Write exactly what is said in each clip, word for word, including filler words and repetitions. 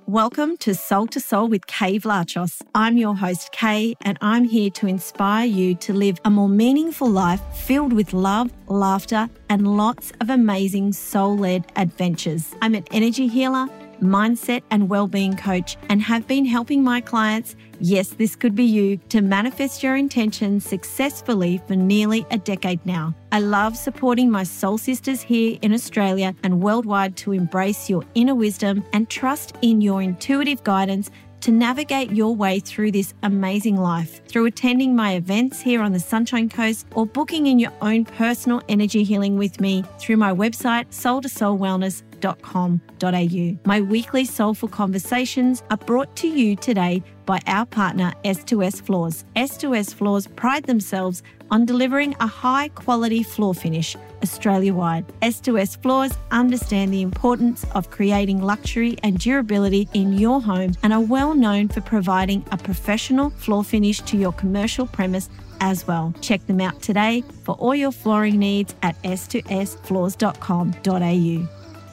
Welcome to Soul to Soul with Kay Vlachos. I'm your host, Kay, and I'm here to inspire you to live a more meaningful life filled with love, laughter, and lots of amazing soul-led adventures. I'm an energy healer, mindset and well-being coach, and have been helping my clients, yes, this could be you, to manifest your intentions successfully for nearly a decade now. I love supporting my soul sisters here in Australia and worldwide to embrace your inner wisdom and trust in your intuitive guidance to navigate your way through this amazing life through attending my events here on the Sunshine Coast or booking in your own personal energy healing with me through my website, soul to soul wellness dot com dot a u. My weekly soulful conversations are brought to you today by our partner S two S Floors. S two S Floors pride themselves on delivering a high quality floor finish Australia-wide. S two S Floors understand the importance of creating luxury and durability in your home and are well known for providing a professional floor finish to your commercial premise as well. Check them out today for all your flooring needs at s two s floors dot com dot a u.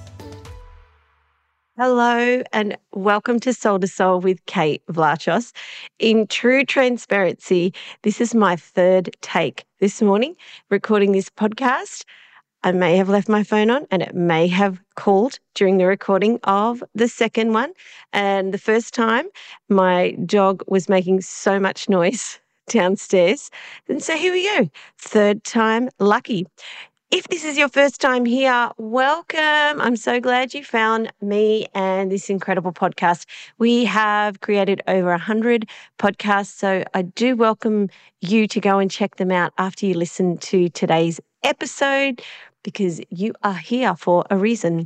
Hello and welcome to Soul to Soul with Kay Vlachos. In true transparency, this is my third take this morning recording this podcast. I may have left my phone on and it may have called during the recording of the second one. And the first time, my dog was making so much noise downstairs. And so here we go. Third time lucky. If this is your first time here, welcome. I'm so glad you found me and this incredible podcast. We have created over one hundred podcasts, so I do welcome you to go and check them out after you listen to today's episode because you are here for a reason.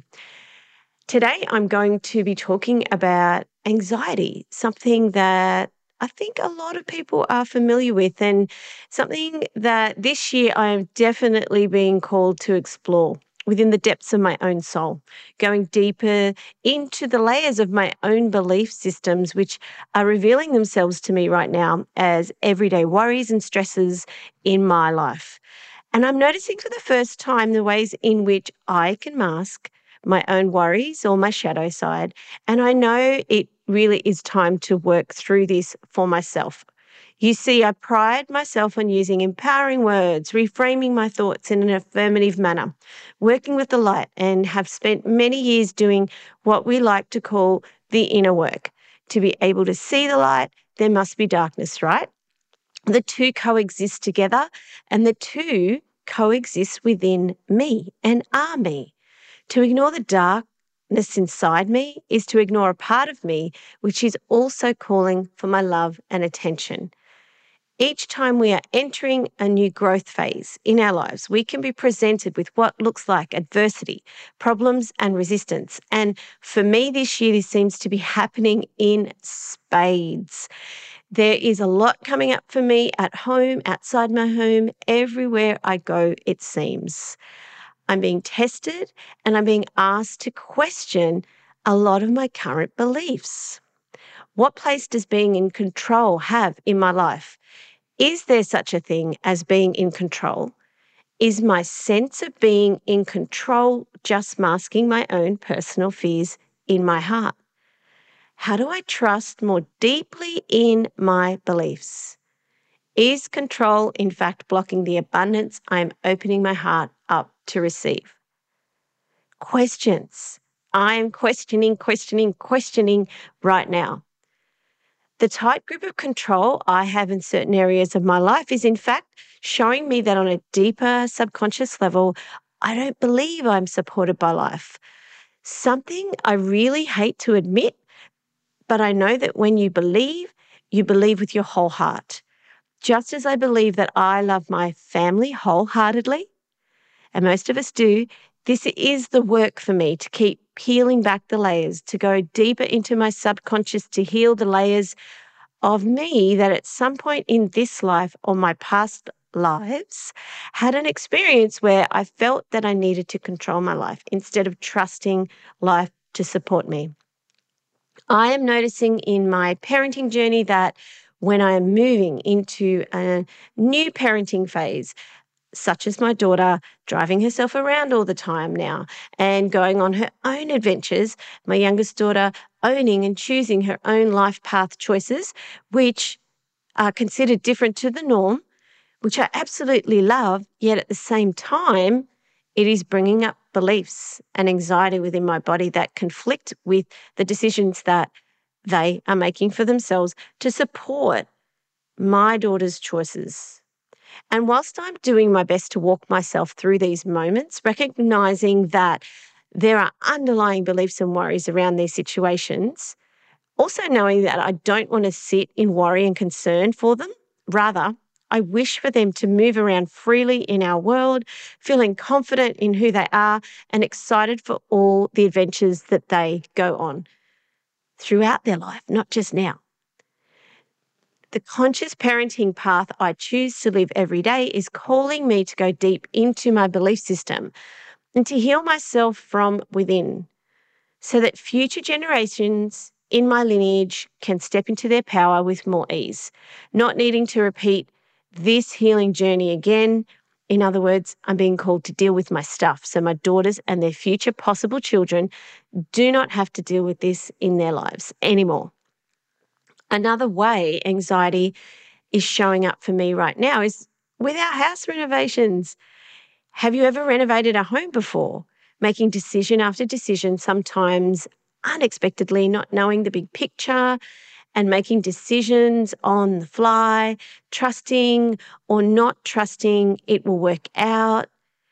Today, I'm going to be talking about anxiety, something that I think a lot of people are familiar with and something that this year I am definitely being called to explore within the depths of my own soul, going deeper into the layers of my own belief systems, which are revealing themselves to me right now as everyday worries and stresses in my life. And I'm noticing for the first time the ways in which I can mask my own worries or my shadow side. And I know it really is time to work through this for myself. You see, I pride myself on using empowering words, reframing my thoughts in an affirmative manner, working with the light, and have spent many years doing what we like to call the inner work. To be able to see the light, there must be darkness, right? The two coexist together, and the two coexist within me and are me. To ignore the darkness inside me is to ignore a part of me which is also calling for my love and attention. Each time we are entering a new growth phase in our lives, we can be presented with what looks like adversity, problems, and resistance. And for me this year, this seems to be happening in spades. There is a lot coming up for me at home, outside my home, everywhere I go, it seems. I'm being tested and I'm being asked to question a lot of my current beliefs. What place does being in control have in my life? Is there such a thing as being in control? Is my sense of being in control just masking my own personal fears in my heart? How do I trust more deeply in my beliefs? Is control, in fact, blocking the abundance I am opening my heart up to receive? Questions. I am questioning, questioning, questioning right now. The tight grip of control I have in certain areas of my life is, in fact, showing me that on a deeper subconscious level, I don't believe I'm supported by life. Something I really hate to admit, but I know that when you believe, you believe with your whole heart. Just as I believe that I love my family wholeheartedly, and most of us do, this is the work for me to keep peeling back the layers, to go deeper into my subconscious, to heal the layers of me that at some point in this life or my past lives had an experience where I felt that I needed to control my life instead of trusting life to support me. I am noticing in my parenting journey that when I am moving into a new parenting phase, such as my daughter driving herself around all the time now and going on her own adventures, my youngest daughter owning and choosing her own life path choices, which are considered different to the norm, which I absolutely love, yet at the same time, it is bringing up beliefs and anxiety within my body that conflict with the decisions that they are making for themselves to support my daughter's choices. And whilst I'm doing my best to walk myself through these moments, recognizing that there are underlying beliefs and worries around these situations, also knowing that I don't want to sit in worry and concern for them. Rather, I wish for them to move around freely in our world, feeling confident in who they are and excited for all the adventures that they go on throughout their life, not just now. The conscious parenting path I choose to live every day is calling me to go deep into my belief system and to heal myself from within so that future generations in my lineage can step into their power with more ease, not needing to repeat this healing journey again. In other words, I'm being called to deal with my stuff so my daughters and their future possible children do not have to deal with this in their lives anymore. Another way anxiety is showing up for me right now is with our house renovations. Have you ever renovated a home before? Making decision after decision, sometimes unexpectedly, not knowing the big picture and making decisions on the fly, trusting or not trusting it will work out,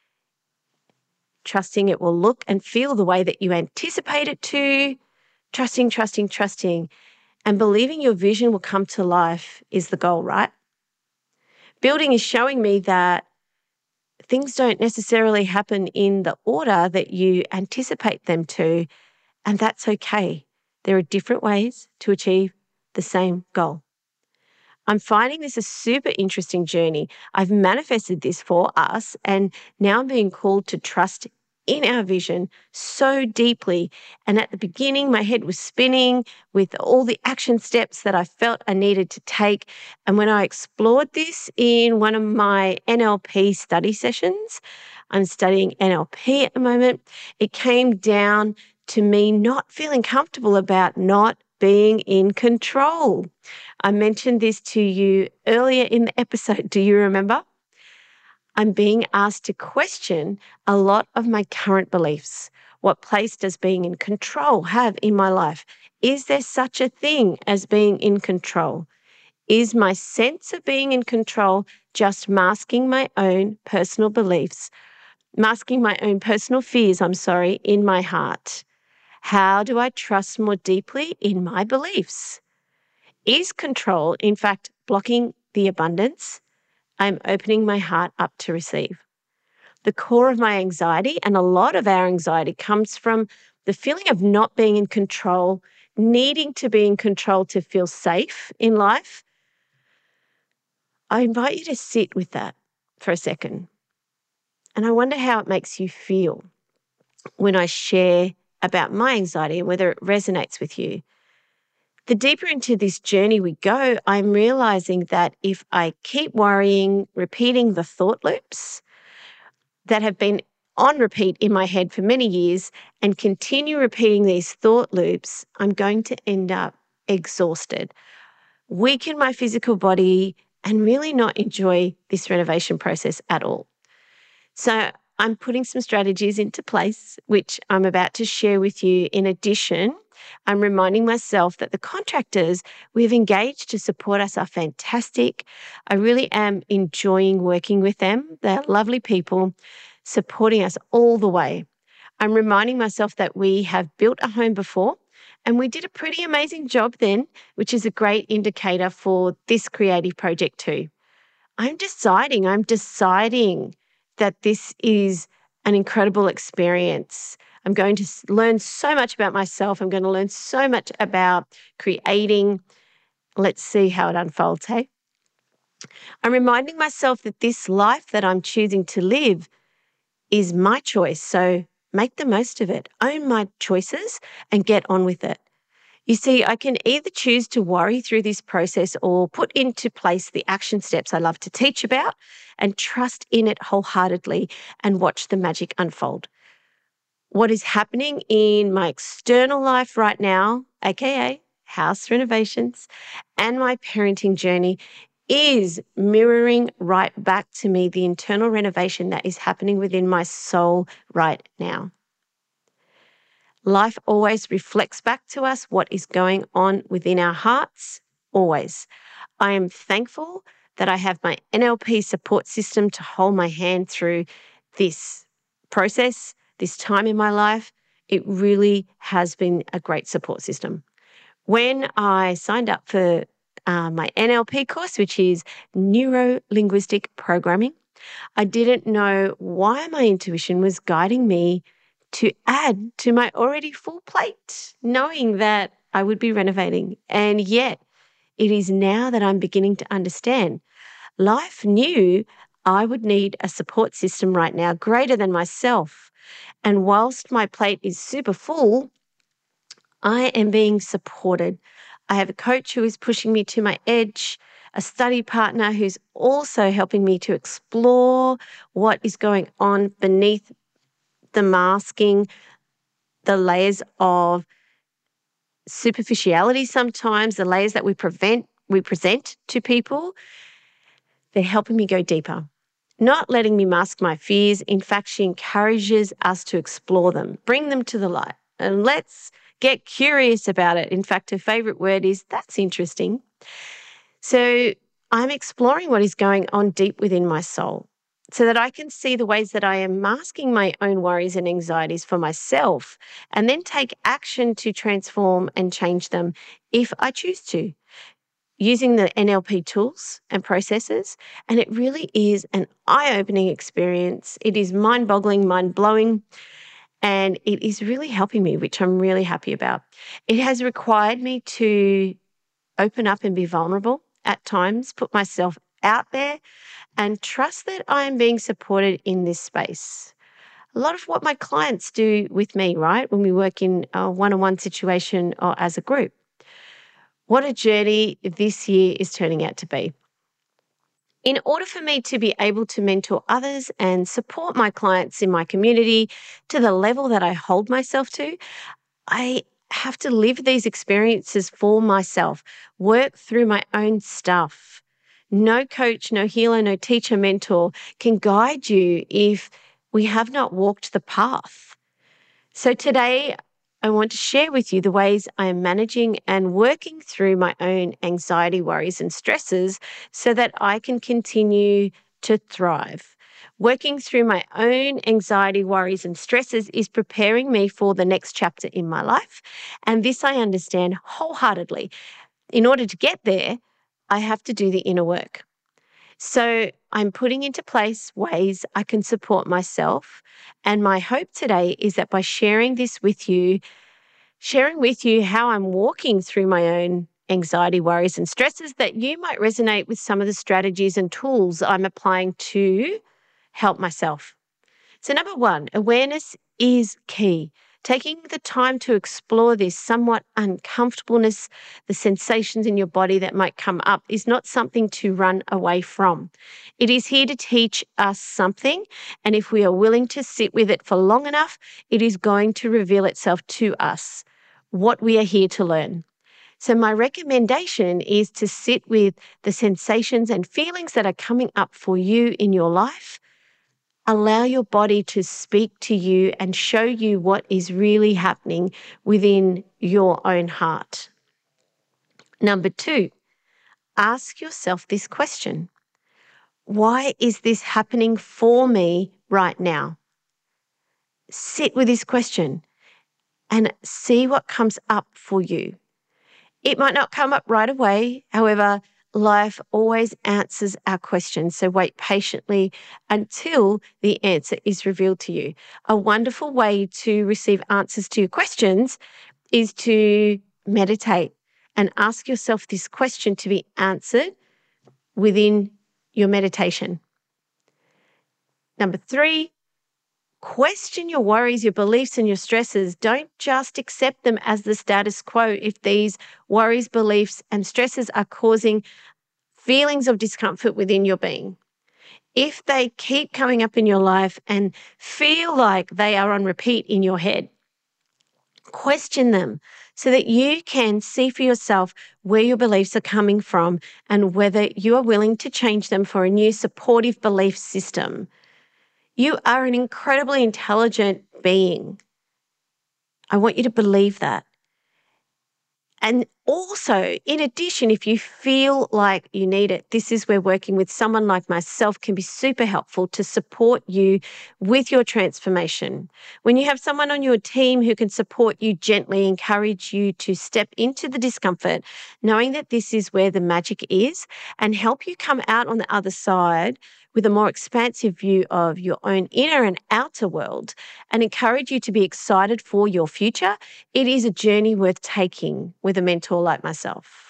trusting it will look and feel the way that you anticipate it to, trusting, trusting, trusting. And believing your vision will come to life is the goal, right? Building is showing me that things don't necessarily happen in the order that you anticipate them to, and that's okay. There are different ways to achieve the same goal. I'm finding this a super interesting journey. I've manifested this for us, and now I'm being called to trust in our vision so deeply. And at the beginning, my head was spinning with all the action steps that I felt I needed to take. And when I explored this in one of my N L P study sessions, I'm studying N L P at the moment, it came down to me not feeling comfortable about not being in control. I mentioned this to you earlier in the episode. Do you remember? I'm being asked to question a lot of my current beliefs. What place does being in control have in my life? Is there such a thing as being in control? Is my sense of being in control just masking my own personal beliefs, masking my own personal fears, I'm sorry, in my heart? How do I trust more deeply in my beliefs? Is control, in fact, blocking the abundance I'm opening my heart up to receive? The core of my anxiety, and a lot of our anxiety, comes from the feeling of not being in control, needing to be in control to feel safe in life. I invite you to sit with that for a second. And I wonder how it makes you feel when I share about my anxiety and whether it resonates with you. The deeper into this journey we go, I'm realizing that if I keep worrying, repeating the thought loops that have been on repeat in my head for many years and continue repeating these thought loops, I'm going to end up exhausted, weaken my physical body, and really not enjoy this renovation process at all. So I'm putting some strategies into place, which I'm about to share with you. In addition, I'm reminding myself that the contractors we've engaged to support us are fantastic. I really am enjoying working with them. They're lovely people supporting us all the way. I'm reminding myself that we have built a home before and we did a pretty amazing job then, which is a great indicator for this creative project too. I'm deciding, I'm deciding that this is an incredible experience. I'm going to learn so much about myself. I'm going to learn so much about creating. Let's see how it unfolds, hey? I'm reminding myself that this life that I'm choosing to live is my choice. So make the most of it. Own my choices and get on with it. You see, I can either choose to worry through this process or put into place the action steps I love to teach about and trust in it wholeheartedly and watch the magic unfold. What is happening in my external life right now, aka house renovations, and my parenting journey is mirroring right back to me the internal renovation that is happening within my soul right now. Life always reflects back to us what is going on within our hearts, always. I am thankful that I have my N L P support system to hold my hand through this process, this time in my life. It really has been a great support system. When I signed up for uh, my N L P course, which is Neuro Linguistic Programming, I didn't know why my intuition was guiding me to add to my already full plate, knowing that I would be renovating. And yet, it is now that I'm beginning to understand. Life knew I would need a support system right now greater than myself. And whilst my plate is super full, I am being supported. I have a coach who is pushing me to my edge, a study partner who's also helping me to explore what is going on beneath the masking, the layers of superficiality sometimes, the layers that we prevent, we present to people. They're helping me go deeper, not letting me mask my fears. In fact, she encourages us to explore them, bring them to the light, and let's get curious about it. In fact, her favorite word is, that's interesting. So I'm exploring what is going on deep within my soul so that I can see the ways that I am masking my own worries and anxieties for myself and then take action to transform and change them if I choose to, using the N L P tools and processes. And it really is an eye-opening experience. It is mind-boggling, mind-blowing, and it is really helping me, which I'm really happy about. It has required me to open up and be vulnerable at times, put myself out there, and trust that I am being supported in this space. A lot of what my clients do with me, right, when we work in a one-on-one situation or as a group. What a journey this year is turning out to be. In order for me to be able to mentor others and support my clients in my community to the level that I hold myself to, I have to live these experiences for myself, work through my own stuff. No coach, no healer, no teacher, mentor can guide you if we have not walked the path. So today, I want to share with you the ways I am managing and working through my own anxiety, worries, and stresses so that I can continue to thrive. Working through my own anxiety, worries, and stresses is preparing me for the next chapter in my life. And this I understand wholeheartedly. In order to get there, I have to do the inner work. So I'm putting into place ways I can support myself. And my hope today is that by sharing this with you, sharing with you how I'm walking through my own anxiety, worries, and stresses, that you might resonate with some of the strategies and tools I'm applying to help myself. So number one, awareness is key. Taking the time to explore this somewhat uncomfortableness, the sensations in your body that might come up, is not something to run away from. It is here to teach us something, and if we are willing to sit with it for long enough, it is going to reveal itself to us, what we are here to learn. So my recommendation is to sit with the sensations and feelings that are coming up for you in your life. Allow your body to speak to you and show you what is really happening within your own heart. Number two, ask yourself this question. Why is this happening for me right now? Sit with this question and see what comes up for you. It might not come up right away. However, life always answers our questions, so wait patiently until the answer is revealed to you. A wonderful way to receive answers to your questions is to meditate and ask yourself this question to be answered within your meditation. Number three, Question your worries, your beliefs, and your stresses. Don't just accept them as the status quo if these worries, beliefs, and stresses are causing feelings of discomfort within your being. If they keep coming up in your life and feel like they are on repeat in your head, question them so that you can see for yourself where your beliefs are coming from and whether you are willing to change them for a new supportive belief system. You are an incredibly intelligent being. I want you to believe that. And also, in addition, if you feel like you need it, this is where working with someone like myself can be super helpful to support you with your transformation. When you have someone on your team who can support you gently, encourage you to step into the discomfort, knowing that this is where the magic is, and help you come out on the other side with a more expansive view of your own inner and outer world, and encourage you to be excited for your future, it is a journey worth taking with a mentor like myself.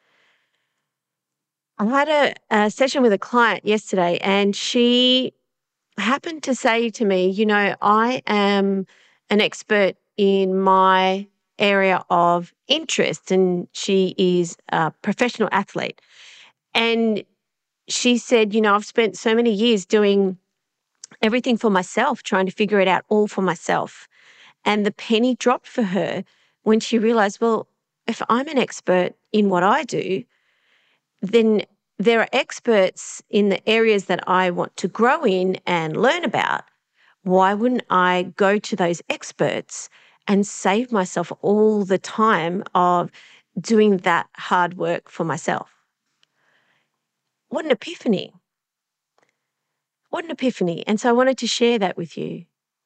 I had a, a session with a client yesterday, and she happened to say to me, you know, I am an expert in my area of interest, and she is a professional athlete. And she said, you know, I've spent so many years doing everything for myself, trying to figure it out all for myself. And the penny dropped for her when she realized, well, if I'm an expert in what I do, then there are experts in the areas that I want to grow in and learn about. Why wouldn't I go to those experts and save myself all the time of doing that hard work for myself? What an epiphany. What an epiphany. And so I wanted to share that with you.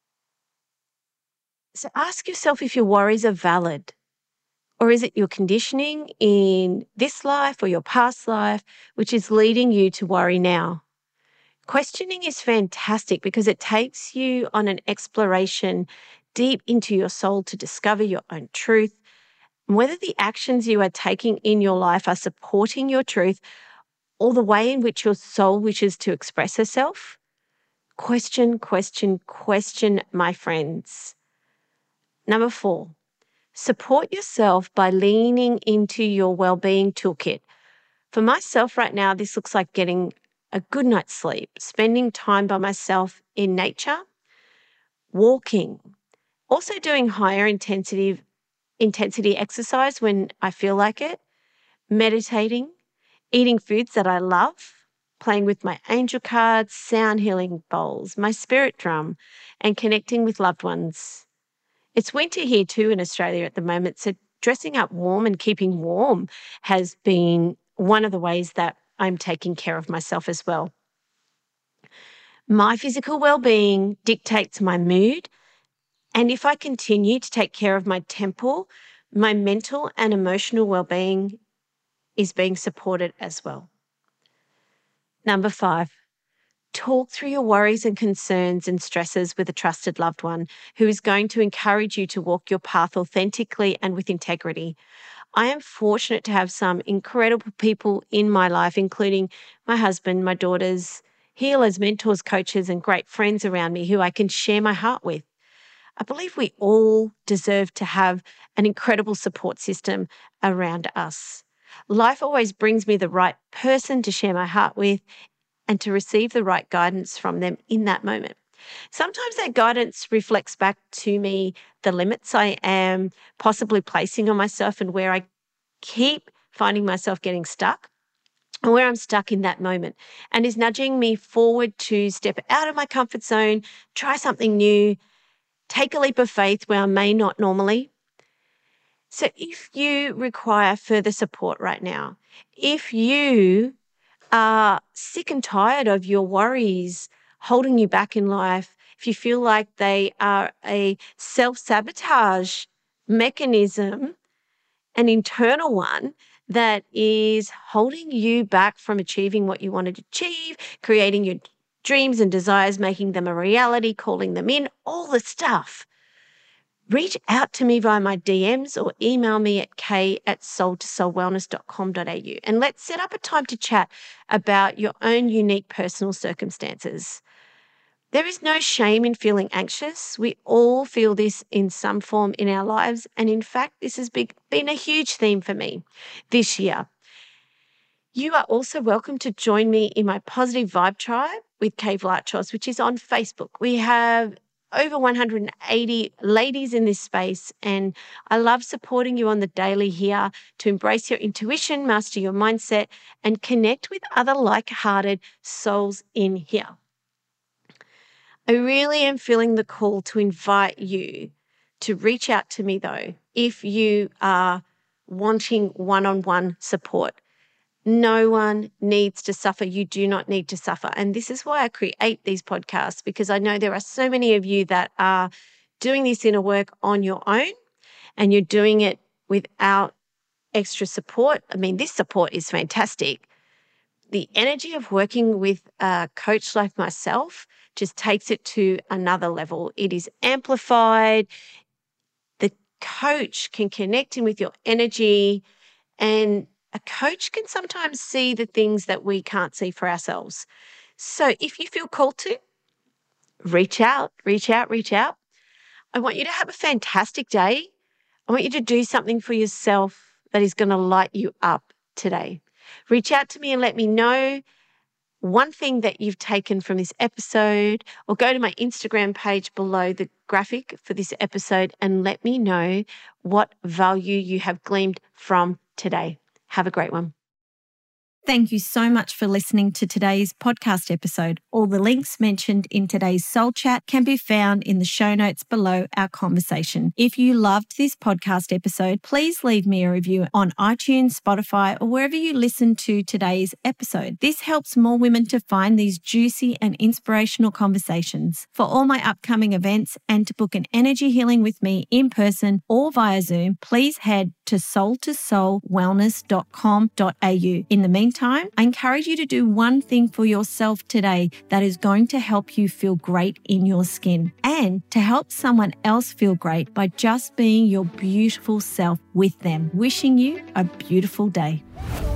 So ask yourself if your worries are valid, or is it your conditioning in this life or your past life which is leading you to worry now? Questioning is fantastic because it takes you on an exploration deep into your soul to discover your own truth, and whether the actions you are taking in your life are supporting your truth or the way in which your soul wishes to express herself. Question, question, question, my friends. Number four, support yourself by leaning into your well-being toolkit. For myself right now, this looks like getting a good night's sleep, spending time by myself in nature, walking, also doing higher intensity, intensity exercise when I feel like it, meditating, eating foods that I love, playing with my angel cards, sound healing bowls, my spirit drum, and connecting with loved ones. It's winter here too in Australia at the moment, so dressing up warm and keeping warm has been one of the ways that I'm taking care of myself as well. My physical well-being dictates my mood, and if I continue to take care of my temple, my mental and emotional well-being is being supported as well. Number five, talk through your worries and concerns and stresses with a trusted loved one who is going to encourage you to walk your path authentically and with integrity. I am fortunate to have some incredible people in my life, including my husband, my daughters, healers, mentors, coaches, and great friends around me who I can share my heart with. I believe we all deserve to have an incredible support system around us. Life always brings me the right person to share my heart with and to receive the right guidance from them in that moment. Sometimes that guidance reflects back to me the limits I am possibly placing on myself and where I keep finding myself getting stuck and where I'm stuck in that moment, and is nudging me forward to step out of my comfort zone, try something new, take a leap of faith where I may not normally. So if you require further support right now, if you are sick and tired of your worries holding you back in life, if you feel like they are a self-sabotage mechanism, an internal one that is holding you back from achieving what you wanted to achieve, creating your dreams and desires, making them a reality, calling them in, all the stuff, reach out to me via my D Ms or email me at k at soul to soul wellness dot com dot a u, and let's set up a time to chat about your own unique personal circumstances. There is no shame in feeling anxious. We all feel this in some form in our lives. And in fact, this has been a huge theme for me this year. You are also welcome to join me in my Positive Vibe Tribe with Kay Vlachos, which is on Facebook. We have over one hundred eighty ladies in this space, and I love supporting you on the daily here to embrace your intuition, master your mindset, and connect with other like-hearted souls in here. I really am feeling the call to invite you to reach out to me, though, if you are wanting one-on-one support. No one needs to suffer. You do not need to suffer. And this is why I create these podcasts, because I know there are so many of you that are doing this inner work on your own and you're doing it without extra support. I mean, this support is fantastic. The energy of working with a coach like myself just takes it to another level. It is amplified. The coach can connect in with your energy, and a coach can sometimes see the things that we can't see for ourselves. So if you feel called to, reach out, reach out, reach out. I want you to have a fantastic day. I want you to do something for yourself that is going to light you up today. Reach out to me and let me know one thing that you've taken from this episode, or go to my Instagram page below the graphic for this episode and let me know what value you have gleaned from today. Have a great one. Thank you so much for listening to today's podcast episode. All the links mentioned in today's Soul Chat can be found in the show notes below our conversation. If you loved this podcast episode, please leave me a review on iTunes, Spotify, or wherever you listen to today's episode. This helps more women to find these juicy and inspirational conversations. For all my upcoming events and to book an energy healing with me in person or via Zoom, please head to soul to soul wellness dot com dot a u. In the meantime, Time, I encourage you to do one thing for yourself today that is going to help you feel great in your skin, and to help someone else feel great by just being your beautiful self with them. Wishing you a beautiful day.